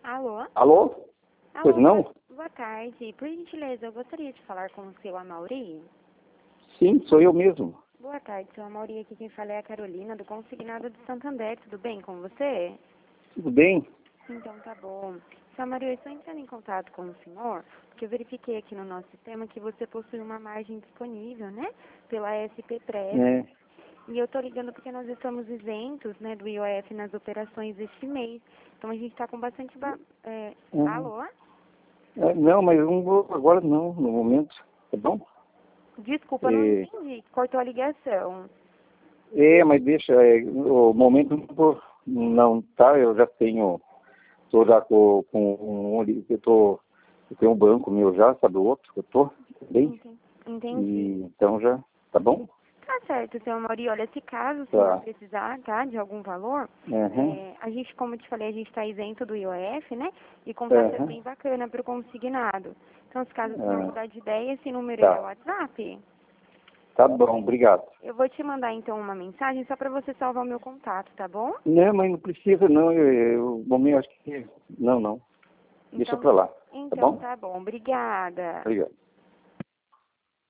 Alô? Alô? Pois Alô, não? boa tarde. Por gentileza, eu gostaria de falar com o seu Amauri. Sim, sou eu mesmo. Boa tarde, seu Amauri. Aqui quem fala é a Carolina, do Consignado de Santander. Tudo bem com você? Tudo bem? Então tá bom. Seu Amauri, eu estou entrando em contato com o senhor, porque eu verifiquei aqui no nosso sistema que você possui uma margem disponível, né? Pela SP-Prev. É. E eu tô ligando porque nós estamos isentos, né, do IOF nas operações este mês. Então a gente está com bastante... Uhum. Alô? Não, mas não vou agora não, no momento. Tá bom? Desculpa, eu não entendi. Cortou a ligação. Mas deixa, o momento não, tá? Eu já tenho, tô já eu tenho um banco meu já, sabe o outro que eu tô, bem? Entendi. E então já, tá bom? Tá certo, seu Mauri. Olha, se caso o senhor Tá. precisar, tá, de algum valor, Uhum. a gente, como eu te falei, a gente está isento do IOF, né? E com taxa Uhum. bem bacana para o consignado. Então, se caso o senhor Ah, mudar de ideia, esse número aí é o tá. WhatsApp. Tá bom, obrigado. Eu vou te mandar, então, uma mensagem só para você salvar o meu contato, tá bom? Não, mas não precisa não, o momento acho que não. Deixa Então, pra lá, tá então bom? tá bom. Obrigada. Obrigado.